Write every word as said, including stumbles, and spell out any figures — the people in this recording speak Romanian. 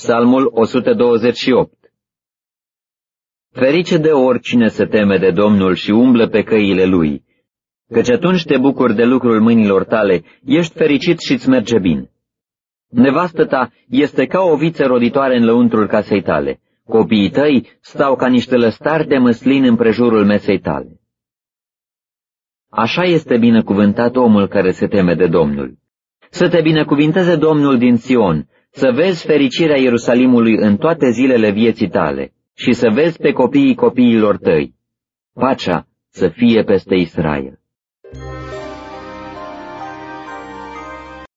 Psalmul o sută douăzeci și opt. Ferice de oricine se teme de Domnul și umblă pe căile Lui, căci atunci te bucuri de lucrul mâinilor tale, ești fericit și-ți merge bine. Nevastă ta este ca o viță roditoare în lăuntrul casei tale, copiii tăi stau ca niște lăstari de măslin împrejurul mesei tale. Așa este binecuvântat omul care se teme de Domnul. Să te binecuvinteze Domnul din Sion, să vezi fericirea Ierusalimului în toate zilele vieții tale și să vezi pe copiii copiilor tăi. Pacea să fie peste Israel.